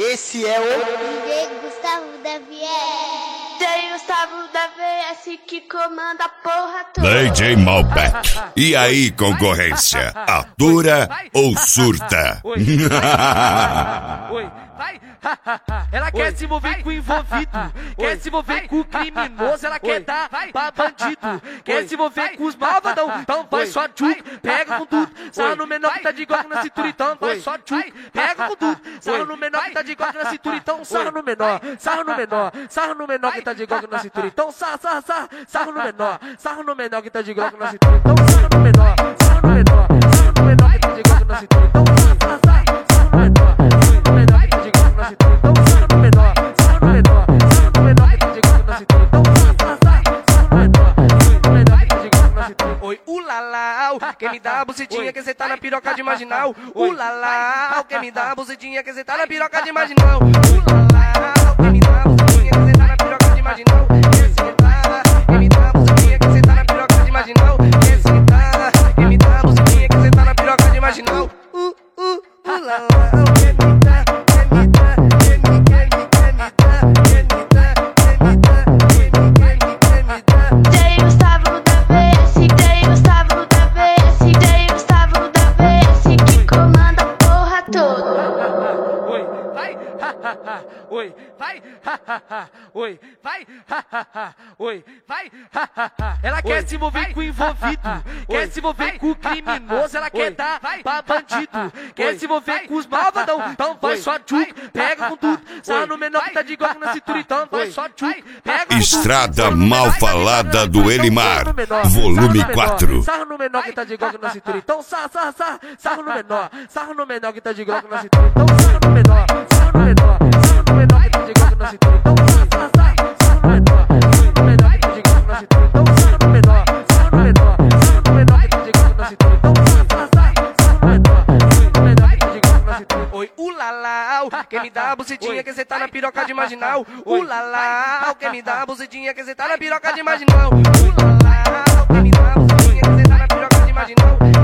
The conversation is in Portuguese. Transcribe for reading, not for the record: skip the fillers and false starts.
Esse é o DJ Gustavo da VS. DJ Gustavo da VS que comanda a porra toda. DJ Malbec. E aí, concorrência? Atura ou surta? Oi, vai. Ela quer se envolver com o envolvido, quer se envolver com o criminoso, ela quer dar pra bandido, quer se envolver com os malvadão, então vai só tchuc, pega com tudo, sarra no menor que tá de glock na cintura, então vai só tchuc, pega com tudo, sarra no menor que tá de glock na cintura, então sarra no menor, sarra no menor, sarra no menor que tá de glock na cintura, então sarra no menor que tá de glock na cintura, então sarra no menor, sarra no menor, sarra no menor que tá de glock na cintura, então sarra no menor, sarra no menor que tá de glock na cintura, então sarra no menor, sarra no menor, sarra no menor que tá de glock na cintura, então sarra no menor, sarra no menor que tá de glock na cintura. Oi, ulalau, quem me dá a bucetinha que cê tá na piroca de marginal, ulalau, quem me dá a bucetinha que cê tá na piroca de marginal, ulalau, quem me dá a bucetinha que cê tá na piroca de marginal, quem me dá a bucetinha que cê tá na piroca de marginal, quem me dá a bucetinha que cê tá na piroca de marginal, ulalau. Oi, vai. Ela quer se envolver com o envolvido, quer se envolver com o criminoso, ela quer dar pra bandido, quer se envolver com os malvadão, então vai só tchuc, pega com tudo, sarra no menor que tá de glock na cintura, então vai só tchuc, pega com tudo. Estrada Mal Falada do Elimar, volume 4. Sarra no menor que tá de glock na cintura, então sarra no menor que tá de glock na cintura, então sarra no menor, sarra no menor, sarra no menor que tá de glock na cintura, então sarra no menor, sarra no menor que tá de glock na cintura, então sarra no menor, sarra no menor, sarra no menor que tá de glock na cintura, então sarra no menor, sarra no menor que tá de glock na cintura. Oi, ulalau, quem me dá a bucetinha que cê tá na piroca de marginal, ulalau, quem me dá a bucetinha que cê tá na piroca de marginal, ulalau, quem me dá a bucetinha que cê tá na piroca de marginal.